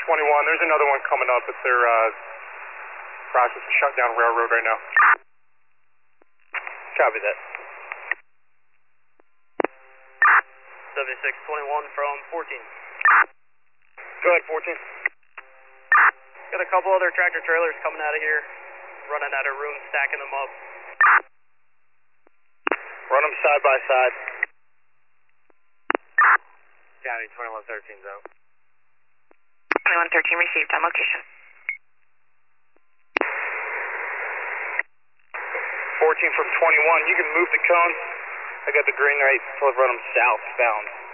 21. There's another one coming up, but they're process of shutting down railroad right now. Copy that. 7621 from 14. Go ahead, 14. Got a couple other tractor trailers coming out of here, running out of room, stacking them up. Run them side by side. County 2113 zone. 2113 received on location. 14 from 21. You can move the cones. I got the green light, so let's run them southbound.